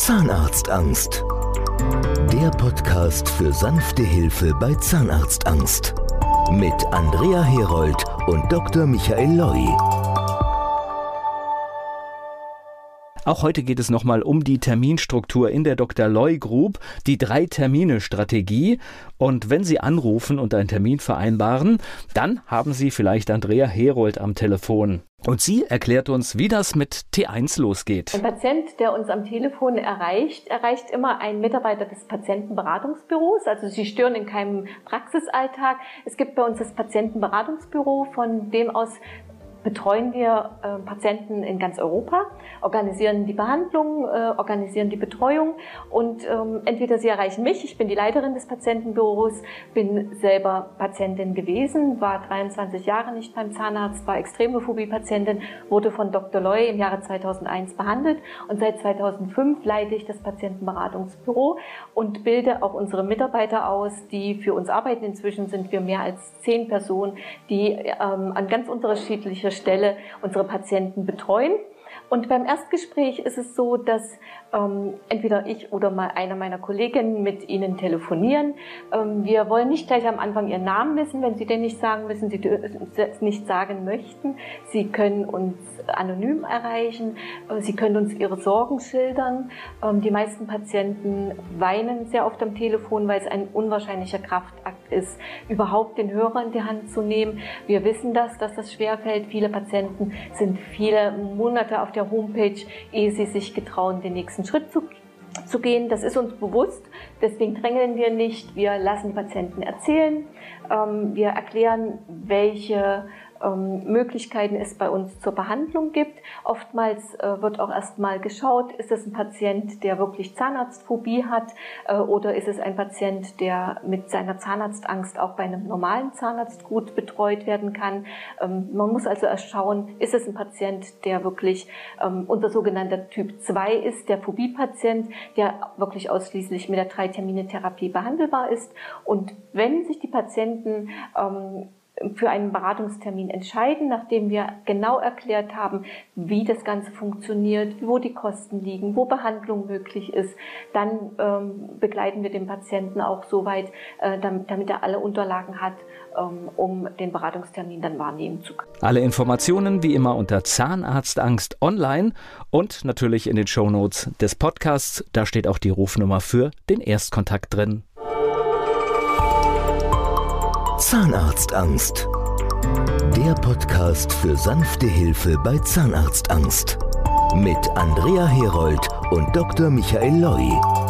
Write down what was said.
Zahnarztangst. Der Podcast für sanfte Hilfe bei Zahnarztangst. Mit Andrea Herold und Dr. Michael Loi. Auch heute geht es nochmal um die Terminstruktur in der Dr. Loi Group, die 3-Termine-Strategie. Und wenn Sie anrufen und einen Termin vereinbaren, dann haben Sie vielleicht Andrea Herold am Telefon. Und sie erklärt uns, wie das mit T1 losgeht. Ein Patient, der uns am Telefon erreicht immer einen Mitarbeiter des Patientenberatungsbüros. Also Sie stören in keinem Praxisalltag. Es gibt bei uns das Patientenberatungsbüro, von dem aus betreuen wir Patienten in ganz Europa, organisieren die Behandlung, organisieren die Betreuung und entweder Sie erreichen mich, ich bin die Leiterin des Patientenbüros, bin selber Patientin gewesen, war 23 Jahre nicht beim Zahnarzt, war extreme Phobie-Patientin, wurde von Dr. Loi im Jahre 2001 behandelt und seit 2005 leite ich das Patientenberatungsbüro und bilde auch unsere Mitarbeiter aus, die für uns arbeiten. Inzwischen sind wir mehr als 10 Personen, die an ganz unterschiedliche Stelle unsere Patienten betreuen. Und beim Erstgespräch ist es so, dass entweder ich oder mal einer meiner Kolleginnen mit Ihnen telefonieren. Wir wollen nicht gleich am Anfang Ihren Namen wissen, wenn Sie den nicht sagen müssen, Sie es nicht sagen möchten. Sie können uns anonym erreichen, Sie können uns Ihre Sorgen schildern. Die meisten Patienten weinen sehr oft am Telefon, weil es ein unwahrscheinlicher Kraftakt ist, überhaupt den Hörer in die Hand zu nehmen. Wir wissen dass das schwerfällt. Viele Patienten sind viele Monate auf der Homepage, ehe sie sich getrauen, den nächsten Schritt zu gehen. Das ist uns bewusst, deswegen drängeln wir nicht. Wir lassen die Patienten erzählen. Wir erklären, welche Möglichkeiten es bei uns zur Behandlung gibt. Oftmals wird auch erstmal geschaut, ist es ein Patient, der wirklich Zahnarztphobie hat oder ist es ein Patient, der mit seiner Zahnarztangst auch bei einem normalen Zahnarzt gut betreut werden kann. Man muss also erst schauen, ist es ein Patient, der wirklich unser sogenannter Typ 2 ist, der Phobie-Patient, der wirklich ausschließlich mit der 3-Termine-Therapie behandelbar ist. Und wenn sich die Patienten für einen Beratungstermin entscheiden, nachdem wir genau erklärt haben, wie das Ganze funktioniert, wo die Kosten liegen, wo Behandlung möglich ist, dann begleiten wir den Patienten auch so weit, damit er alle Unterlagen hat, um den Beratungstermin dann wahrnehmen zu können. Alle Informationen wie immer unter Zahnarztangst online und natürlich in den Shownotes des Podcasts. Da steht auch die Rufnummer für den Erstkontakt drin. Zahnarztangst. Der Podcast für sanfte Hilfe bei Zahnarztangst. Mit Andrea Herold und Dr. Michael Loi.